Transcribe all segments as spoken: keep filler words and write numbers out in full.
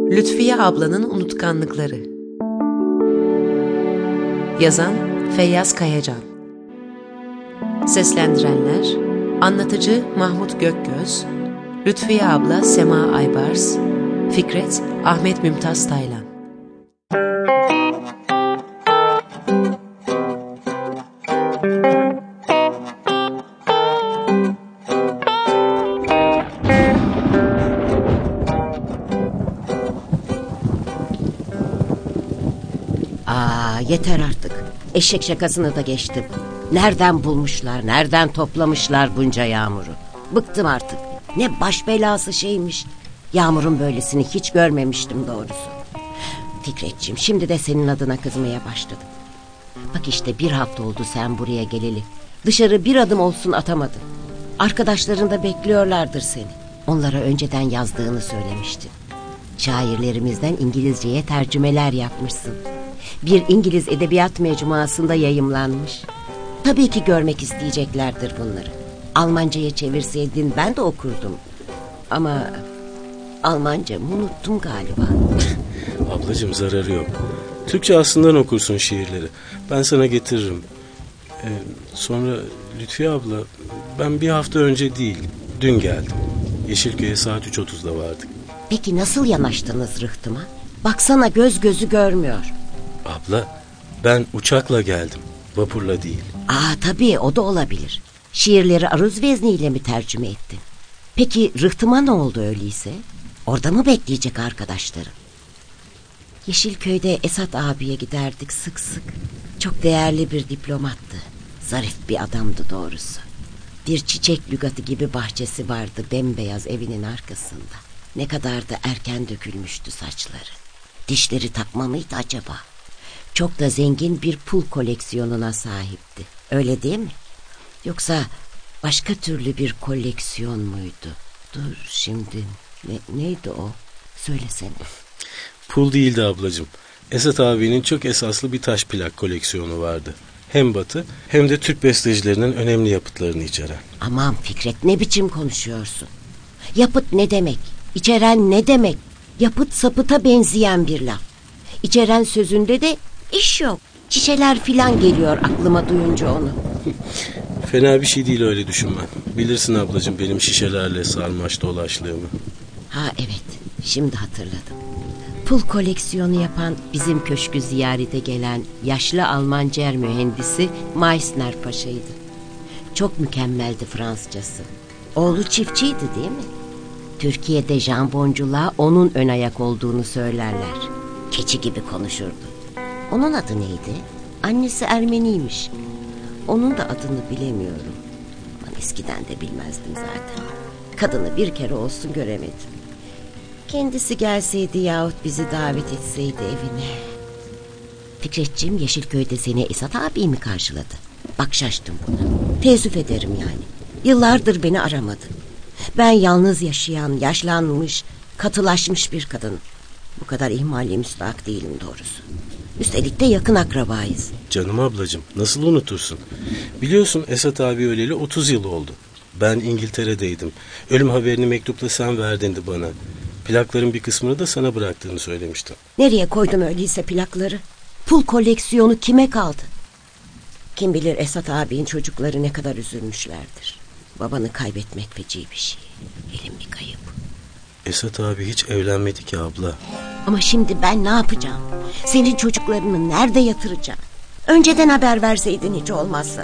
Lütfiye ablanın unutkanlıkları. Yazan Feyyaz Kayacan. Seslendirenler: Anlatıcı Mahmut Gökgöz, Lütfiye abla Sema Aybars, Fikret Ahmet Mümtaz Taylan. Aa, yeter artık. Eşek şakasını da geçtim. Nereden bulmuşlar, nereden toplamışlar bunca yağmuru? Bıktım artık. Ne baş belası şeymiş. Yağmurun böylesini hiç görmemiştim doğrusu. Fikretciğim, şimdi de senin adına kızmaya başladım. Bak işte bir hafta oldu sen buraya geleli. Dışarı bir adım olsun atamadın. Arkadaşların da bekliyorlardır seni. Onlara önceden yazdığını söylemiştin. Şairlerimizden İngilizceye tercümeler yapmışsın. Bir İngiliz edebiyat mecmuasında yayımlanmış. Tabii ki görmek isteyeceklerdir bunları. Almanca'ya çevirseydin ben de okurdum. Ama Almancamı unuttum galiba. Ablacığım, zararı yok. Türkçe aslından okursun şiirleri. Ben sana getiririm. Ee, sonra Lütfiye abla, ben bir hafta önce değil, dün geldim. Yeşilköy'e saat üç otuzda vardık. Peki nasıl yanaştınız rıhtıma? Baksana göz gözü görmüyor. Abla, ben uçakla geldim, vapurla değil. Aa, tabii o da olabilir. Şiirleri aruz vezniyle mi tercüme ettin? Peki rıhtıma ne oldu öyleyse? Orada mı bekleyecek arkadaşlarım? Yeşilköy'de Esat abiye giderdik sık sık. Çok değerli bir diplomattı. Zarif bir adamdı doğrusu. Bir çiçek lügatı gibi bahçesi vardı bembeyaz evinin arkasında. Ne kadar da erken dökülmüştü saçları. Dişleri takma mıydı acaba? Çok da zengin bir pul koleksiyonuna sahipti. Öyle değil mi? Yoksa başka türlü bir koleksiyon muydu? Dur şimdi, ne, neydi o? Söylesene. Pul değildi ablacığım. Esat abinin çok esaslı bir taş plak koleksiyonu vardı. Hem Batı hem de Türk bestecilerinin önemli yapıtlarını içeren. Aman Fikret, ne biçim konuşuyorsun? Yapıt ne demek? İçeren ne demek? Yapıt sapıta benzeyen bir laf. İçeren sözünde de iş yok. Şişeler filan geliyor aklıma duyunca onu. Fena bir şey değil öyle düşünmen. Bilirsin ablacığım benim şişelerle sarmaş dolaşlığımı. Ha evet, şimdi hatırladım. Pul koleksiyonu yapan bizim köşkü ziyarete gelen yaşlı Almancer mühendisi Meissner Paşa'ydı. Çok mükemmeldi Fransızcası. Oğlu çiftçiydi değil mi? Türkiye'de jamboncular onun ön ayak olduğunu söylerler. Keçi gibi konuşurdu. Onun adı neydi? Annesi Ermeniymiş. Onun da adını bilemiyorum. Ama eskiden de bilmezdim zaten. Kadını bir kere olsun göremedim. Kendisi gelseydi yahut bizi davet etseydi evine. Fikretciğim, Yeşilköy'de seni Esat abi mi karşıladı? Bak şaştım buna. Teessüf ederim yani. Yıllardır beni aramadı. Ben yalnız yaşayan, yaşlanmış, katılaşmış bir kadınım. Bu kadar ihmali müstahak değilim doğrusu. Üstelik de yakın akrabayız. Canım ablacığım, nasıl unutursun? Biliyorsun Esat abi öleli otuz yıl oldu. Ben İngiltere'deydim. Ölüm haberini mektupla sen verdindi bana. Plakların bir kısmını da sana bıraktığını söylemiştim. Nereye koydum öyleyse plakları? Pul koleksiyonu kime kaldı? Kim bilir Esat abinin çocukları ne kadar üzülmüşlerdir. Babanı kaybetmek feci bir şey. Elim bir kayıp. Esat abi hiç evlenmedi ki abla. Ama şimdi ben ne yapacağım? Senin çocuklarını nerede yatıracağım? Önceden haber verseydin hiç olmazsa.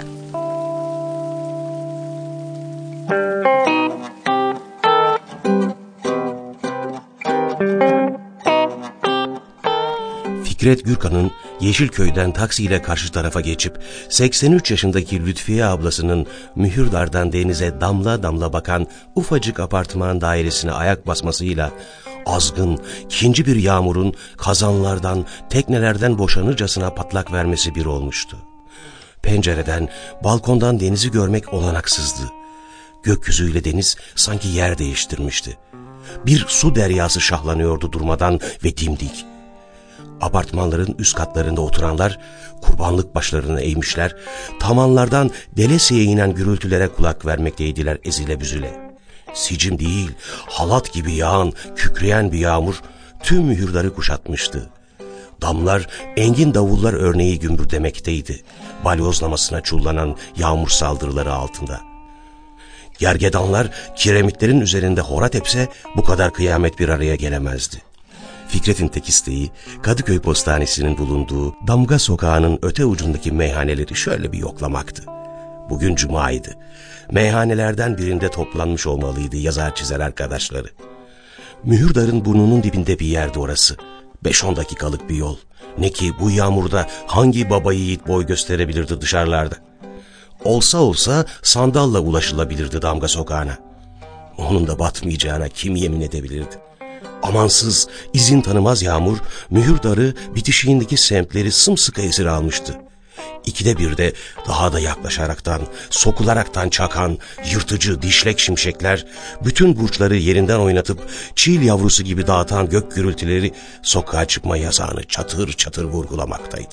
Fikret Gürkan'ın Yeşilköy'den taksiyle karşı tarafa geçip seksen üç yaşındaki Lütfiye ablasının Mühürdar'dan denize damla damla bakan ufacık apartman dairesine ayak basmasıyla azgın, ikinci bir yağmurun kazanlardan, teknelerden boşanırcasına patlak vermesi bir olmuştu. Pencereden, balkondan denizi görmek olanaksızdı. Gökyüzüyle deniz sanki yer değiştirmişti. Bir su deryası şahlanıyordu durmadan ve dimdik. Apartmanların üst katlarında oturanlar kurbanlık başlarını eğmişler, tavanlardan delesiye inen gürültülere kulak vermekteydiler ezile büzüle. Sicim değil, halat gibi yağan, kükreyen bir yağmur tüm mühürleri kuşatmıştı. Damlar engin davullar örneği gümbürdemekteydi, balyozlamasına çullanan yağmur saldırıları altında. Gergedanlar kiremitlerin üzerinde hora tepse bu kadar kıyamet bir araya gelemezdi. Fikret'in tek isteği Kadıköy Postanesi'nin bulunduğu Damga Sokağı'nın öte ucundaki meyhaneleri şöyle bir yoklamaktı. Bugün cumaydı. Meyhanelerden birinde toplanmış olmalıydı yazar çizer arkadaşları. Mühürdar'ın burnunun dibinde bir yerde orası. Beş on dakikalık bir yol. Ne ki bu yağmurda hangi baba yiğit boy gösterebilirdi dışarılarda? Olsa olsa sandalla ulaşılabilirdi Damga Sokağı'na. Onun da batmayacağına kim yemin edebilirdi? Amansız, izin tanımaz yağmur, Mühürdar'ı bitişiğindeki semtleri sımsıkı esir almıştı. İkide bir de daha da yaklaşaraktan, sokularaktan çakan, yırtıcı, dişlek şimşekler, bütün burçları yerinden oynatıp çiğil yavrusu gibi dağıtan gök gürültüleri sokağa çıkma yasağını çatır çatır vurgulamaktaydı.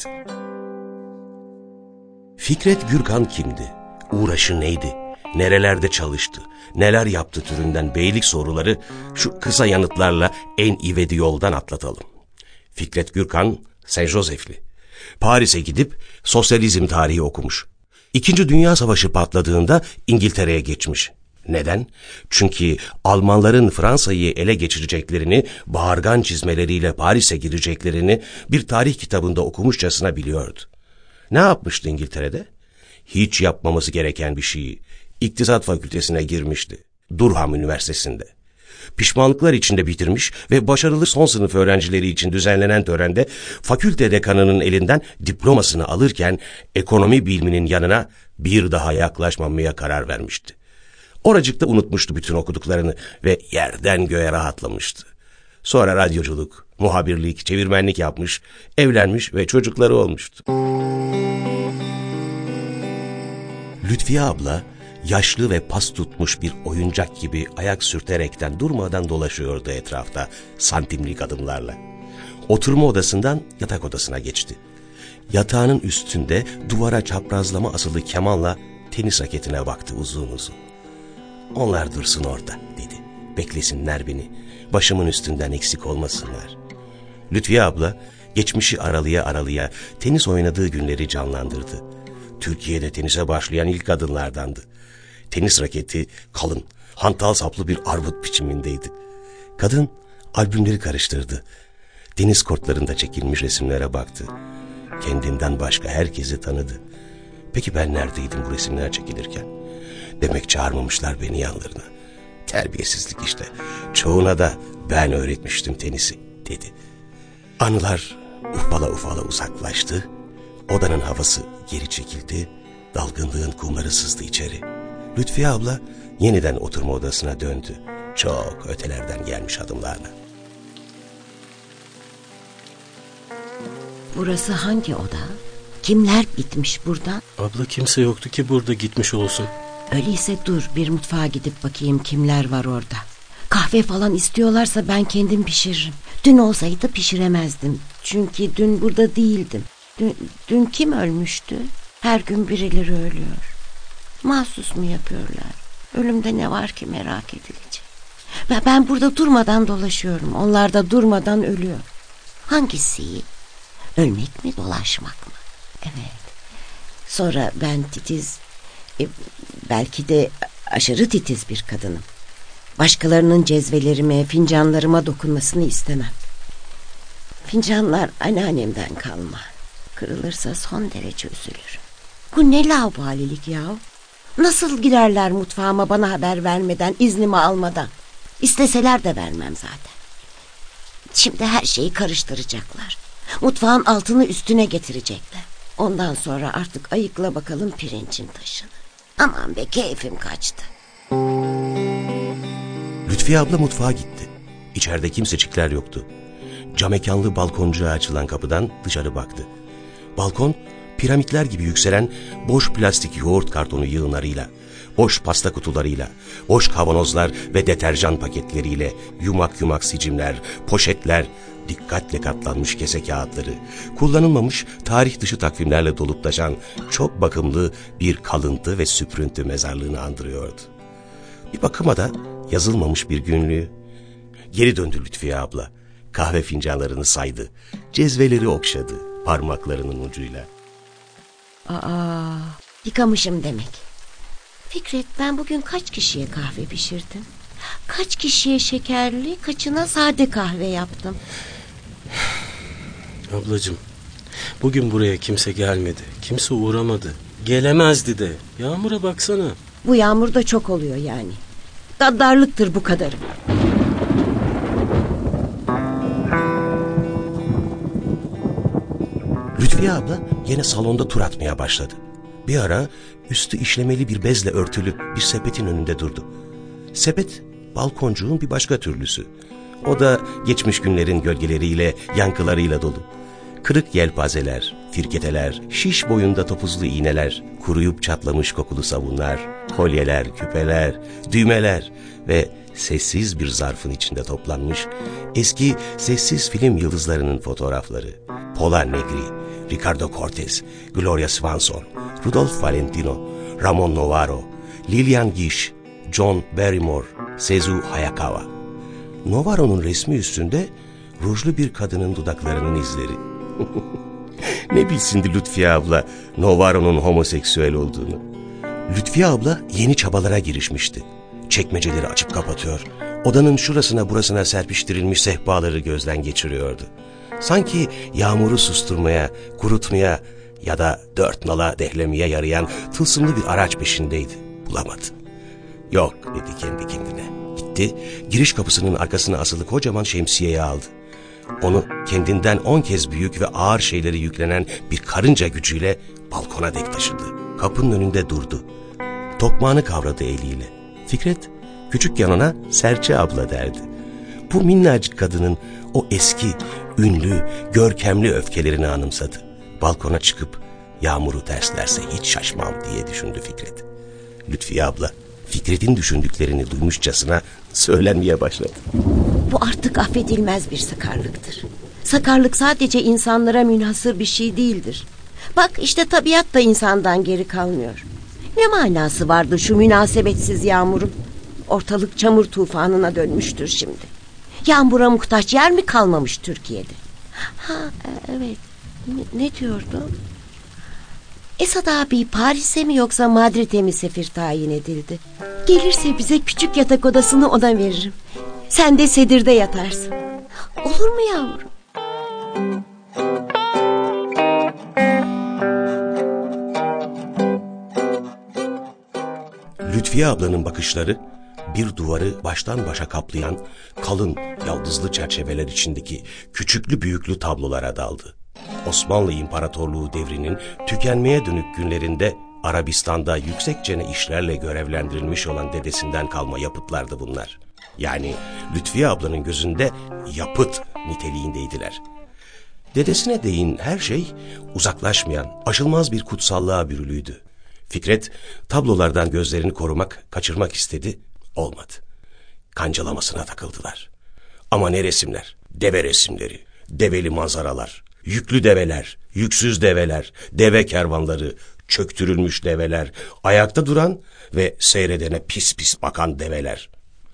Fikret Gürkan kimdi? Uğraşı neydi? Nerelerde çalıştı? Neler yaptı türünden beylik soruları şu kısa yanıtlarla en ivedi yoldan atlatalım. Fikret Gürkan, Saint Joseph'li. Paris'e gidip sosyalizm tarihi okumuş. İkinci Dünya Savaşı patladığında İngiltere'ye geçmiş. Neden? Çünkü Almanların Fransa'yı ele geçireceklerini, bağırgan çizmeleriyle Paris'e gireceklerini bir tarih kitabında okumuşçasına biliyordu. Ne yapmıştı İngiltere'de? Hiç yapmaması gereken bir şeyi. İktisat Fakültesine girmişti. Durham Üniversitesi'nde. Pişmanlıklar içinde bitirmiş ve başarılı son sınıf öğrencileri için düzenlenen törende fakülte dekanının elinden diplomasını alırken ekonomi biliminin yanına bir daha yaklaşmamaya karar vermişti. Oracıkta unutmuştu bütün okuduklarını ve yerden göğe rahatlamıştı. Sonra radyoculuk, muhabirlik, çevirmenlik yapmış, evlenmiş ve çocukları olmuştu. Lütfiye abla yaşlı ve pas tutmuş bir oyuncak gibi ayak sürterekten durmadan dolaşıyordu etrafta santimlik adımlarla. Oturma odasından yatak odasına geçti. Yatağının üstünde duvara çaprazlama asılı kemanla tenis raketine baktı uzun uzun. Onlar dursun orada dedi. Beklesinler beni. Başımın üstünden eksik olmasınlar. Lütfiye abla geçmişi aralıya aralıya tenis oynadığı günleri canlandırdı. Türkiye'de tenise başlayan ilk kadınlardandı. Tenis raketi kalın, hantal saplı bir armut biçimindeydi. Kadın albümleri karıştırdı. Deniz kortlarında çekilmiş resimlere baktı. Kendinden başka herkesi tanıdı. Peki ben neredeydim bu resimler çekilirken? Demek çağırmamışlar beni yanlarına. Terbiyesizlik işte. Çoğuna da ben öğretmiştim tenisi dedi. Anılar ufala ufala uzaklaştı. Odanın havası geri çekildi. Dalgınlığın kumları sızdı içeri. Lütfiye abla yeniden oturma odasına döndü. Çok ötelerden gelmiş adımlarla. Burası hangi oda? Kimler gitmiş buradan? Abla kimse yoktu ki burada gitmiş olsun. Öyleyse dur bir mutfağa gidip bakayım kimler var orada. Kahve falan istiyorlarsa ben kendim pişiririm. Dün olsaydı pişiremezdim. Çünkü dün burada değildim. Dün, dün kim ölmüştü? Her gün birileri ölüyor. Mahsus mu yapıyorlar? Ölümde ne var ki merak edilecek? Ben, ben burada durmadan dolaşıyorum. Onlar da durmadan ölüyor. Hangisi iyi? Ölmek mi dolaşmak mı? Evet. Sonra ben titiz, e, belki de aşırı titiz bir kadınım. Başkalarının cezvelerime, fincanlarıma dokunmasını istemem. Fincanlar anneannemden kalma. Kırılırsa son derece üzülürüm. Bu ne laubalilik ya? Nasıl girerler mutfağıma bana haber vermeden, iznimi almadan? İsteseler de vermem zaten. Şimdi her şeyi karıştıracaklar. Mutfağın altını üstüne getirecekler. Ondan sonra artık ayıkla bakalım pirincin taşını. Aman be keyfim kaçtı. Lütfiye abla mutfağa gitti. İçeride kimsecikler yoktu. Camekanlı balkoncuğa açılan kapıdan dışarı baktı. Balkon piramitler gibi yükselen boş plastik yoğurt kartonu yığınlarıyla, boş pasta kutularıyla, boş kavanozlar ve deterjan paketleriyle, yumak yumak sicimler, poşetler, dikkatle katlanmış kese kağıtları, kullanılmamış tarih dışı takvimlerle dolup taşan çok bakımlı bir kalıntı ve süprüntü mezarlığını andırıyordu. Bir bakıma da yazılmamış bir günlüğü. Geri döndü Lütfiye abla. Kahve fincanlarını saydı. Cezveleri okşadı parmaklarının ucuyla. Aa, yıkamışım demek. Fikret, ben bugün kaç kişiye kahve pişirdim? Kaç kişiye şekerli, kaçına sade kahve yaptım? Ablacığım, bugün buraya kimse gelmedi. Kimse uğramadı. Gelemezdi de. Yağmur'a baksana. Bu yağmur da çok oluyor yani. Gaddarlıktır bu kadarı. Lütfiye abla yine salonda tur atmaya başladı. Bir ara üstü işlemeli bir bezle örtülü bir sepetin önünde durdu. Sepet balkoncuğun bir başka türlüsü. O da geçmiş günlerin gölgeleriyle, yankılarıyla dolu. Kırık yelpazeler, firketeler, şiş boyunda topuzlu iğneler, kuruyup çatlamış kokulu sabunlar, kolyeler, küpeler, düğmeler ve sessiz bir zarfın içinde toplanmış eski sessiz film yıldızlarının fotoğrafları. Pola Negri, Ricardo Cortez, Gloria Swanson, Rudolph Valentino, Ramon Novarro, Lillian Gish, John Barrymore, Sezu Hayakawa. Novarro'nun resmi üstünde rujlu bir kadının dudaklarının izleri. Ne bilsindi Lütfiye abla Novarro'nun homoseksüel olduğunu. Lütfiye abla yeni çabalara girişmişti. Çekmeceleri açıp kapatıyor, odanın şurasına burasına serpiştirilmiş sehpaları gözden geçiriyordu. Sanki yağmuru susturmaya, kurutmaya ya da dört nala dehlemeye yarayan tılsımlı bir araç peşindeydi. Bulamadı. Yok dedi kendi kendine. Gitti, giriş kapısının arkasına asılı kocaman şemsiyeyi aldı. Onu kendinden on kez büyük ve ağır şeyleri yüklenen bir karınca gücüyle balkona dek taşıdı. Kapının önünde durdu. Tokmağını kavradı eliyle. Fikret küçükken ona Serçe abla derdi. Bu minnacık kadının o eski, ünlü, görkemli öfkelerini anımsadı. Balkona çıkıp yağmuru terslerse hiç şaşmam diye düşündü Fikret. Lütfiye abla Fikret'in düşündüklerini duymuşçasına söylenmeye başladı. Bu artık affedilmez bir sakarlıktır. Sakarlık sadece insanlara münhasır bir şey değildir. Bak işte tabiat da insandan geri kalmıyor. Ne manası vardı şu münasebetsiz yağmurun? Ortalık çamur tufanına dönmüştür şimdi. Yağmura muhtaç yer mi kalmamış Türkiye'de? Ha evet. Ne, ne diyordum? Esad abi Paris'e mi yoksa Madrid'e mi sefir tayin edildi? Gelirse bize küçük yatak odasını ona veririm. Sen de sedirde yatarsın. Olur mu yavrum? Lütfiye ablanın bakışları bir duvarı baştan başa kaplayan kalın yaldızlı çerçeveler içindeki küçüklü büyüklü tablolara daldı. Osmanlı İmparatorluğu devrinin tükenmeye dönük günlerinde Arabistan'da yüksekçene işlerle görevlendirilmiş olan dedesinden kalma yapıtlardı bunlar. Yani Lütfiye ablanın gözünde yapıt niteliğindeydiler. Dedesine değin her şey uzaklaşmayan, aşılmaz bir kutsallığa bürülüydü. Fikret tablolardan gözlerini korumak, kaçırmak istedi, olmadı. Kancalamasına takıldılar. Ama ne resimler, deve resimleri, develi manzaralar, yüklü develer, yüksüz develer, deve kervanları, çöktürülmüş develer, ayakta duran ve seyredene pis pis bakan develer.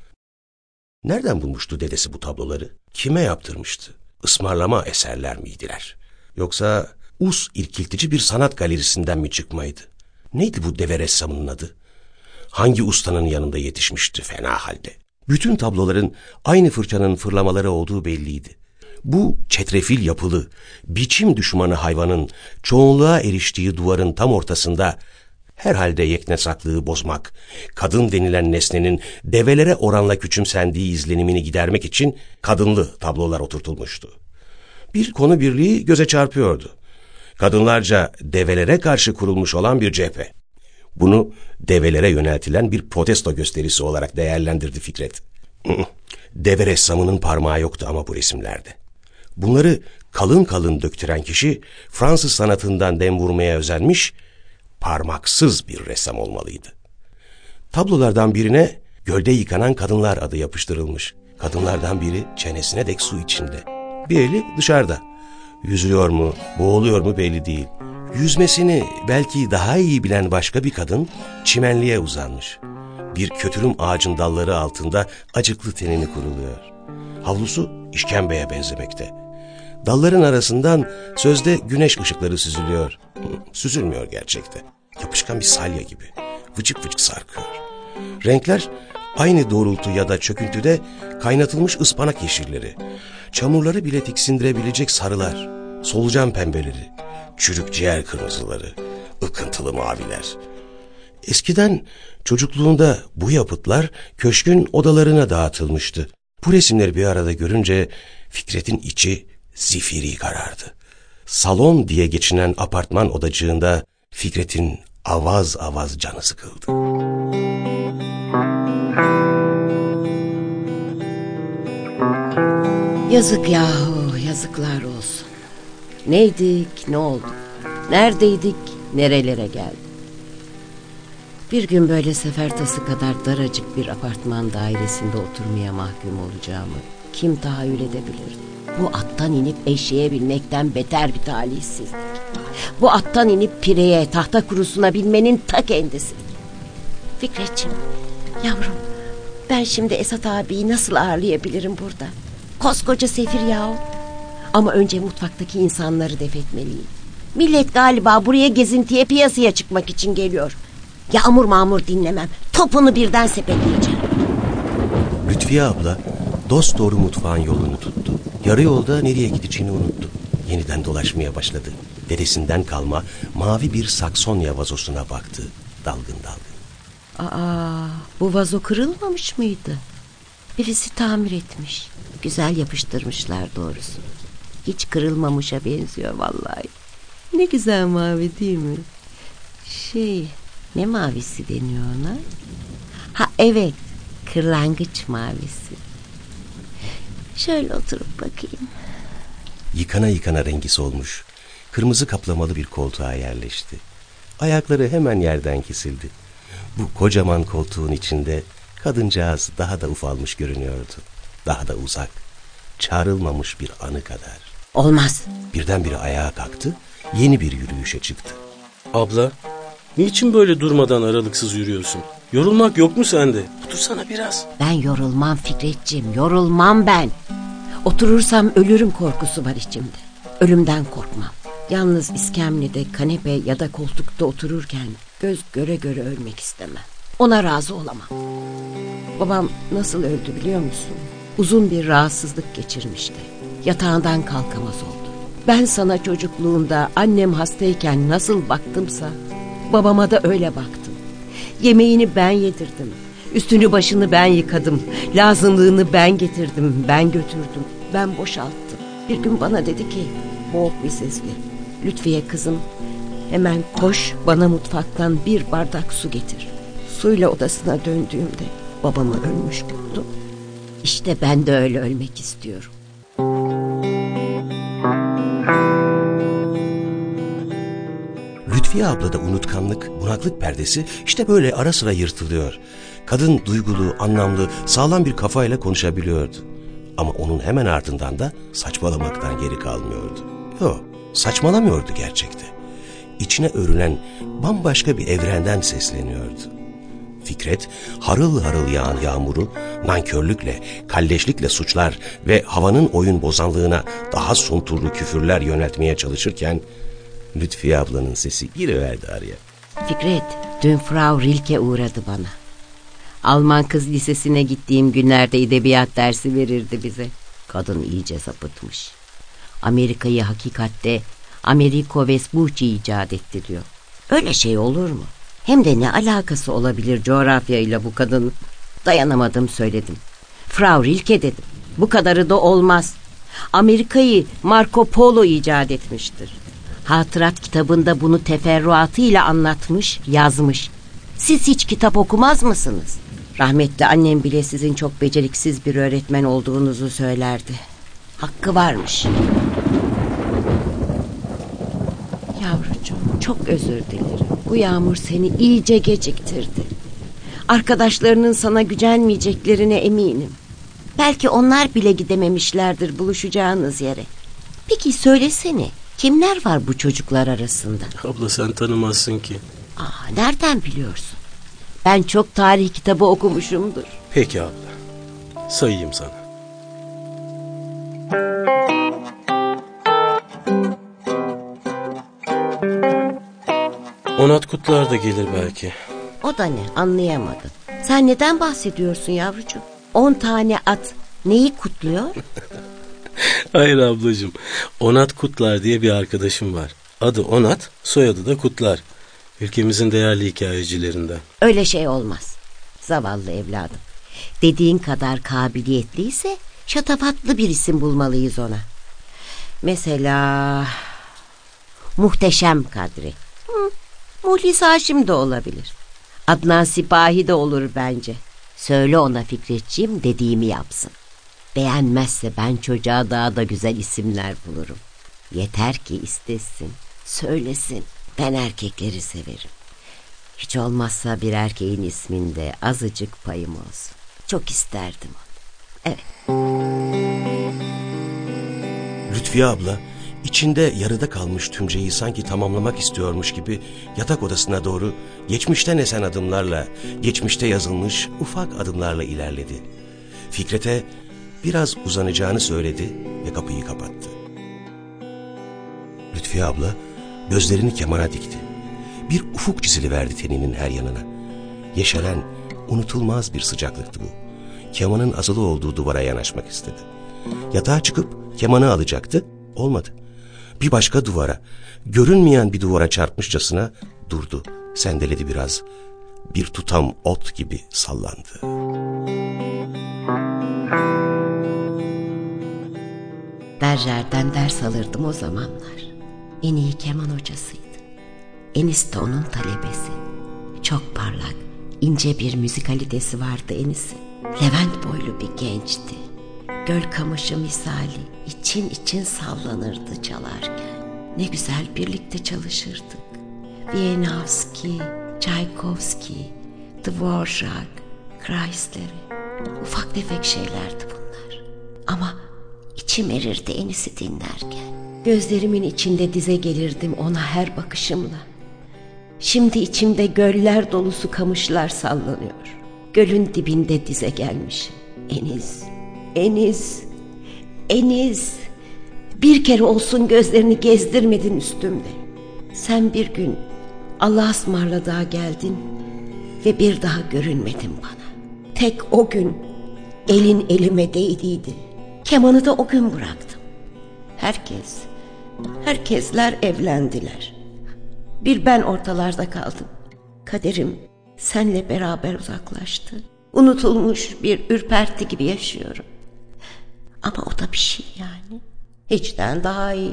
Nereden bulmuştu dedesi bu tabloları? Kime yaptırmıştı? Ismarlama eserler miydiler? Yoksa us irkiltici bir sanat galerisinden mi çıkmaydı? Neydi bu deve ressamının adı? Hangi ustanın yanında yetişmişti fena halde? Bütün tabloların aynı fırçanın fırlamaları olduğu belliydi. Bu çetrefil yapılı, biçim düşmanı hayvanın çoğunluğa eriştiği duvarın tam ortasında herhalde yeknesaklığı bozmak, kadın denilen nesnenin develere oranla küçümsendiği izlenimini gidermek için kadınlı tablolar oturtulmuştu. Bir konu birliği göze çarpıyordu. Kadınlarca develere karşı kurulmuş olan bir cephe. Bunu develere yöneltilen bir protesto gösterisi olarak değerlendirdi Fikret. Deve ressamının parmağı yoktu ama bu resimlerde. Bunları kalın kalın döktüren kişi Fransız sanatından dem vurmaya özenmiş, parmaksız bir ressam olmalıydı. Tablolardan birine gölde yıkanan kadınlar adı yapıştırılmış. Kadınlardan biri çenesine dek su içinde. Bir eli dışarıda. Yüzüyor mu, boğuluyor mu belli değil. Yüzmesini belki daha iyi bilen başka bir kadın çimenliğe uzanmış. Bir kötürüm ağacın dalları altında acıklı tenini kuruluyor. Havlusu işkembeye benzemekte. Dalların arasından sözde güneş ışıkları süzülüyor. Süzülmüyor gerçekte. Yapışkan bir salya gibi. Vıcık vıcık sarkıyor. Renkler aynı doğrultu ya da çöküntüde kaynatılmış ıspanak yeşilleri. Çamurları bile tiksindirebilecek sarılar. Solucan pembeleri. Çürük ciğer kırmızıları. Ikıntılı maviler. Eskiden çocukluğunda bu yapıtlar köşkün odalarına dağıtılmıştı. Bu resimleri bir arada görünce Fikret'in içi zifiri karardı. Salon diye geçinen apartman odacığında Fikret'in avaz avaz canı sıkıldı. Yazık yahu, yazıklar olsun. Neydik, ne olduk? Neredeydik, nerelere geldik? Bir gün böyle sefertası kadar daracık bir apartman dairesinde oturmaya mahkum olacağımı kim tahayyül edebilirdi? Bu attan inip eşeğe binmekten beter bir talihsizlik. Bu attan inip pireye, tahta kurusuna binmenin ta kendisi. Fikretciğim, yavrum, ben şimdi Esat abiyi nasıl ağırlayabilirim burada? Koskoca sefir yahu. Ama önce mutfaktaki insanları def etmeliyim. Millet galiba buraya gezintiye, piyasaya çıkmak için geliyor. Yağmur mağmur dinlemem. Topunu birden sepetleyeceğim. Lütfiye abla dosdoğru mutfağın yolunu tuttu. Yarı yolda nereye gideceğini unuttu. Yeniden dolaşmaya başladı. Dedesinden kalma mavi bir saksonya vazosuna baktı. Dalgın dalgın. Aa, bu vazo kırılmamış mıydı? Birisi tamir etmiş. Güzel yapıştırmışlar doğrusu. Hiç kırılmamışa benziyor vallahi. Ne güzel mavi değil mi? Şey, ne mavisi deniyor ona? Ha evet, kırlangıç mavisi. Şöyle oturup bakayım. Yıkana yıkana rengi solmuş. Kırmızı kaplamalı bir koltuğa yerleşti. Ayakları hemen yerden kesildi. Bu kocaman koltuğun içinde kadıncağız daha da ufalmış görünüyordu. Daha da uzak, çağrılmamış bir anı kadar. Olmaz. Birdenbire ayağa kalktı, yeni bir yürüyüşe çıktı. Abla, niçin böyle durmadan aralıksız yürüyorsun? Yorulmak yok mu sende? Otursana biraz. Ben yorulmam Fikretciğim, yorulmam ben. Oturursam ölürüm korkusu var içimde. Ölümden korkmam. Yalnız iskemlede, kanepe ya da koltukta otururken göz göre göre ölmek istemem. Ona razı olamam. Babam nasıl öldü biliyor musun? Uzun bir rahatsızlık geçirmişti. Yatağından kalkamaz oldu. Ben sana çocukluğunda annem hastayken nasıl baktımsa babama da öyle baktım. Yemeğini ben yedirdim. Üstünü başını ben yıkadım. Lazımlığını ben getirdim. Ben götürdüm. Ben boşalttım. Bir gün bana dedi ki boğuk bir sesle, Lütfiye kızım, hemen koş bana mutfaktan bir bardak su getir. Suyla odasına döndüğümde babamı ölmüş buldum. İşte ben de öyle ölmek istiyorum. Lütfiye ablada unutkanlık, bunaklık perdesi işte böyle ara sıra yırtılıyor. Kadın duygulu, anlamlı, sağlam bir kafayla konuşabiliyordu. Ama onun hemen ardından da saçmalamaktan geri kalmıyordu. Yok, saçmalamıyordu gerçekte. İçine örülen bambaşka bir evrenden sesleniyordu. Fikret, harıl harıl yağan yağmuru nankörlükle, kalleşlikle suçlar ve havanın oyun bozanlığına daha sunturlu küfürler yöneltmeye çalışırken Lütfiye ablanın sesi giriverdi araya. Fikret, dün Frau Rilke uğradı bana. Alman kız lisesine gittiğim günlerde edebiyat dersi verirdi bize. Kadın iyice sapıtmış. Amerika'yı hakikatte Americo Vespucci icat etti diyor. Öyle şey olur mu? Hem de ne alakası olabilir coğrafyayla bu kadın? Dayanamadım, söyledim. Frau Rilke dedim. Bu kadarı da olmaz. Amerika'yı Marco Polo icat etmiştir. Hatırat kitabında bunu teferruatıyla anlatmış, yazmış. Siz hiç kitap okumaz mısınız? Rahmetli annem bile sizin çok beceriksiz bir öğretmen olduğunuzu söylerdi. Hakkı varmış. Yavrucuğum, çok özür dilerim. Bu yağmur seni iyice geciktirdi. Arkadaşlarının sana gücenmeyeceklerine eminim. Belki onlar bile gidememişlerdir buluşacağınız yere. Peki söylesene, kimler var bu çocuklar arasında? Abla sen tanımazsın ki. Aa, nereden biliyorsun? Ben çok tarih kitabı okumuşumdur. Peki abla, sayayım sana. Onat Kutlar da gelir belki. O da ne, anlayamadım. Sen neden bahsediyorsun yavrucuğum? On tane at neyi kutluyor? Hayır ablacığım. Onat Kutlar diye bir arkadaşım var. Adı Onat, soyadı da Kutlar. Ülkemizin değerli hikayecilerinden. Öyle şey olmaz. Zavallı evladım. Dediğin kadar kabiliyetliyse şatafatlı bir isim bulmalıyız ona. Mesela Muhteşem Kadri. Hı, Muhlis Haşim de olabilir. Adnan Sipahi de olur bence. Söyle ona Fikretciğim, dediğimi yapsın. Beğenmezse ben çocuğa daha da güzel isimler bulurum. Yeter ki istesin, söylesin. Ben erkekleri severim. Hiç olmazsa bir erkeğin isminde azıcık payım olsun. Çok isterdim onu. Evet. Lütfiye abla içinde yarıda kalmış tümceyi sanki tamamlamak istiyormuş gibi yatak odasına doğru geçmişten esen adımlarla, geçmişte yazılmış ufak adımlarla ilerledi. Fikret'e biraz uzanacağını söyledi ve kapıyı kapattı. Lütfiye abla gözlerini kemana dikti. Bir ufuk çiziliverdi teninin her yanına. Yeşeren, unutulmaz bir sıcaklıktı bu. Kemanın asılı olduğu duvara yanaşmak istedi. Yatağa çıkıp kemanı alacaktı, olmadı. Bir başka duvara, görünmeyen bir duvara çarpmışçasına durdu, sendeledi biraz. Bir tutam ot gibi sallandı. Berjer'den ders alırdım o zamanlar. En iyi keman hocasıydı. Enis de onun talebesi. Çok parlak, ince bir müzikalitesi vardı Enis'in. Levent boylu bir gençti. Göl kamışı misali için için sallanırdı çalarken. Ne güzel birlikte çalışırdık. Wieniawski, Tchaikovsky, Dvorak, Kreisler'i. Ufak tefek şeylerdi bunlar. Ama içim erirdi Enis'i dinlerken. Gözlerimin içinde dize gelirdim ona her bakışımla. Şimdi içimde göller dolusu kamışlar sallanıyor. Gölün dibinde dize gelmişim. Enis, Enis, Enis. Bir kere olsun gözlerini gezdirmedin üstümde. Sen bir gün Allah'a ısmarladığa geldin ve bir daha görünmedin bana. Tek o gün elin elime değdiydi. Kemanı da o gün bıraktım. Herkes, herkesler evlendiler. Bir ben ortalarda kaldım. Kaderim senle beraber uzaklaştı. Unutulmuş bir ürperti gibi yaşıyorum. Ama o da bir şey yani. Hiçten daha iyi.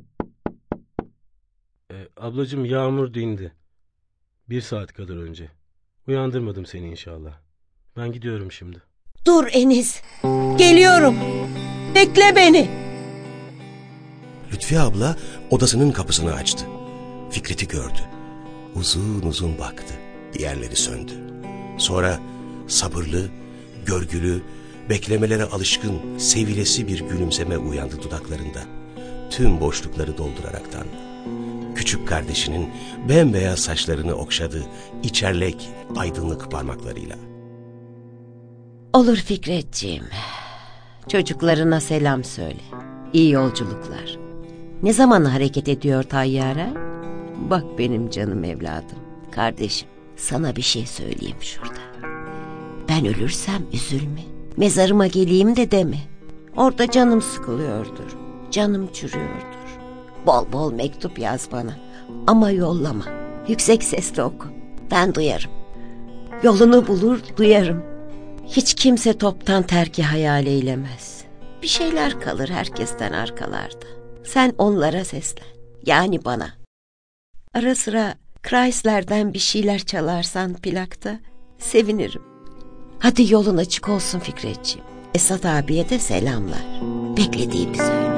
Ee, ablacığım yağmur dindi. Bir saat kadar önce. Uyandırmadım seni inşallah. Ben gidiyorum şimdi. Dur Enis. Geliyorum. Bekle beni. Lütfiye abla odasının kapısını açtı. Fikret'i gördü. Uzun uzun baktı. Diğerleri söndü. Sonra sabırlı, görgülü, beklemelere alışkın, sevilesi bir gülümseme uyandı dudaklarında. Tüm boşlukları dolduraraktan. Küçük kardeşinin bembeyaz saçlarını okşadı, içerlek, aydınlık parmaklarıyla. Olur Fikretciğim. Çocuklarına selam söyle. İyi yolculuklar. Ne zaman hareket ediyor tayyare? Bak benim canım evladım. Kardeşim, sana bir şey söyleyeyim şurada. Ben ölürsem üzülme. Mezarıma geleyim de deme. Orada canım sıkılıyordur. Canım çürüyordur. Bol bol mektup yaz bana. Ama yollama. Yüksek sesle oku. Ben duyarım. Yolunu bulur, duyarım. Hiç kimse toptan terki hayal eylemez. Bir şeyler kalır herkesten arkalarda. Sen onlara seslen. Yani bana. Ara sıra Kreisler'den bir şeyler çalarsan plakta sevinirim. Hadi yolun açık olsun Fikretciğim. Esat abiye de selamlar. Beklediğimi söyle.